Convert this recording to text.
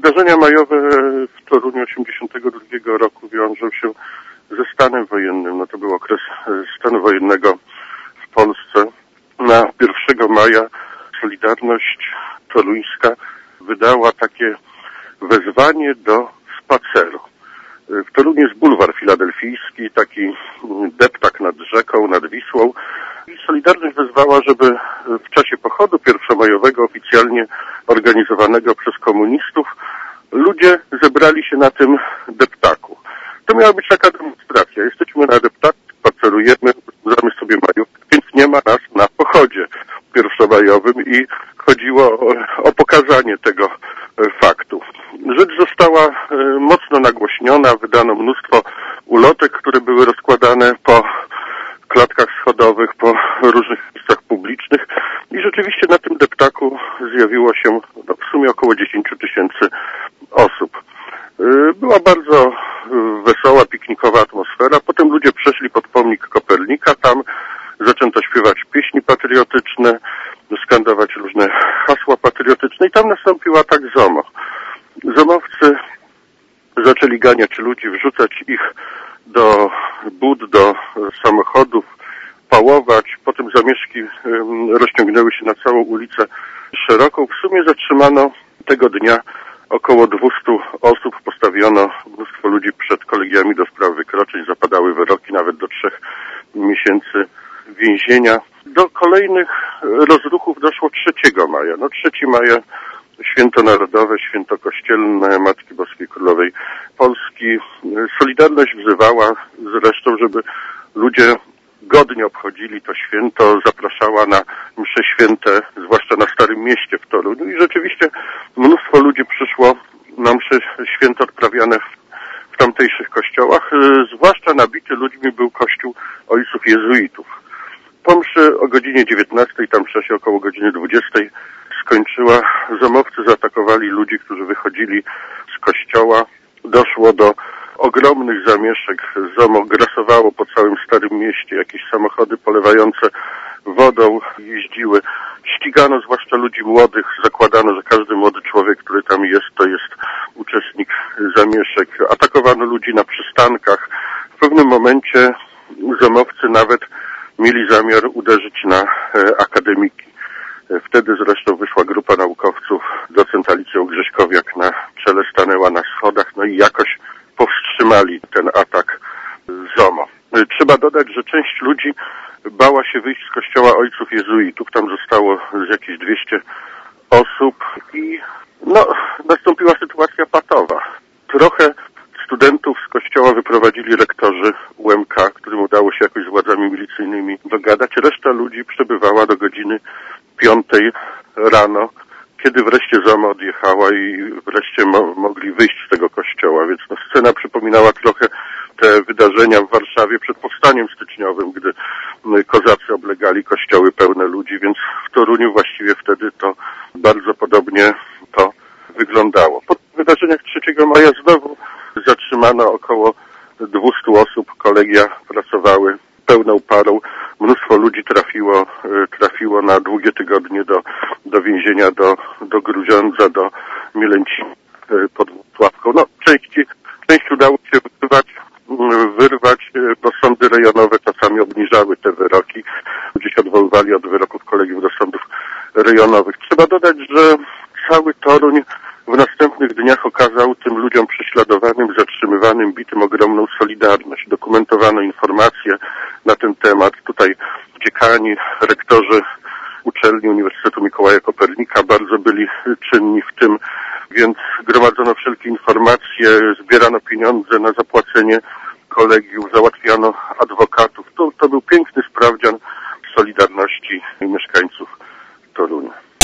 Wydarzenia majowe w Toruniu 1982 roku wiążą się ze stanem wojennym. No to był okres stanu wojennego w Polsce. Na 1 maja Solidarność Toruńska wydała takie wezwanie do spaceru. W Toruniu jest bulwar filadelfijski, taki deptak nad rzeką, nad Wisłą. I Solidarność wezwała, żeby w czasie pochodu pierwszomajowego, oficjalnie organizowanego przez komunistów, ludzie zebrali się na tym deptaku. To miała być taka demonstracja. Jesteśmy na deptaku, spacerujemy, zamy sobie majówkę, więc nie ma nas na pochodzie pierwszomajowym i chodziło o pokazanie tego faktu. Rzecz została mocno nagłośniona, wydano mnóstwo ulotek, które były rozkładane po klatkach schodowych, po różnych miejscach publicznych i rzeczywiście na tym deptaku zjawiło się w sumie około 10 000 osób. Była bardzo wesoła, piknikowa atmosfera. Potem ludzie przeszli pod pomnik Kopernika. Tam zaczęto śpiewać pieśni patriotyczne, skandować różne hasła patriotyczne i tam nastąpił atak ZOMO. ZOMowcy zaczęli ganiać ludzi, wrzucać ich do bud, do samochodów, pałować. Potem zamieszki rozciągnęły się na całą ulicę szeroką. W sumie zatrzymano tego dnia około 200 osób, postawiono mnóstwo ludzi przed kolegiami do spraw wykroczeń, zapadały wyroki nawet do 3 miesięcy więzienia. Do kolejnych rozruchów doszło 3 maja. 3 maja Święto Narodowe, Święto Kościelne Matki Boskiej Królowej Polski. Solidarność wzywała zresztą, żeby ludzie godnie obchodzili to święto, zapraszała na msze święte, zwłaszcza na Starym Mieście w Toruniu i rzeczywiście mnóstwo ludzi przyszło na msze święte odprawiane w tamtejszych kościołach. Zwłaszcza nabity ludźmi był kościół ojców jezuitów. Po mszy o godzinie 19, tam msza się około godziny 20 skończyła. ZOMowcy zaatakowali ludzi, którzy wychodzili z kościoła. Doszło do ogromnych zamieszek. ZOMO grasowało po całym Starym Mieście. Jakieś samochody polewające wodą jeździły. Ścigano zwłaszcza ludzi młodych. Zakładano, że każdy młody człowiek, który tam jest, to jest uczestnik zamieszek. Atakowano ludzi na przystankach. W pewnym momencie ZOMowcy nawet mieli zamiar uderzyć na akademiki. Wtedy zresztą wyszła grupa naukowców, docent Alicją Grześkowiak na czele stanęła na schodach, no i jakoś powstrzymali ten atak ZOMO. Trzeba dodać, że część ludzi bała się wyjść z kościoła ojców jezuitów, tam zostało z jakieś 200 osób i nastąpiła sytuacja patowa. Trochę studentów z kościoła wyprowadzili rektorzy UMK, którym udało się jakoś z władzami milicyjnymi dogadać. Reszta ludzi przebywała do godziny 5 rano, kiedy wreszcie ZOMO odjechała i wreszcie mogli wyjść z tego kościoła. Więc scena przypominała trochę te wydarzenia w Warszawie przed powstaniem styczniowym, gdy kozacy oblegali kościoły pełne ludzi, więc w Toruniu właściwie wtedy to bardzo podobnie to wyglądało. Po wydarzeniach 3 maja znowu zatrzymano około 200 osób, kolegia pracowały pełną parą. Mnóstwo ludzi trafiło na długie tygodnie do więzienia, do Grudziądza, do Mielęcina pod Włocławką. Część udało się wyrwać, bo sądy rejonowe czasami obniżały te wyroki. Ludzie się odwoływali od wyroków kolegiów do sądów rejonowych. Trzeba dodać, że cały Toruń w następnych dniach okazał tym ludziom prześladowanym, zatrzymywanym, bitym ogromną solidarność. Dokumentowano informacje na ten temat. Tutaj dziekani, rektorzy uczelni Uniwersytetu Mikołaja Kopernika bardzo byli czynni w tym, więc gromadzono wszelkie informacje, zbierano pieniądze na zapłacenie kolegiów, załatwiano adwokatów. To był piękny sprawdzian solidarności mieszkańców Torunia.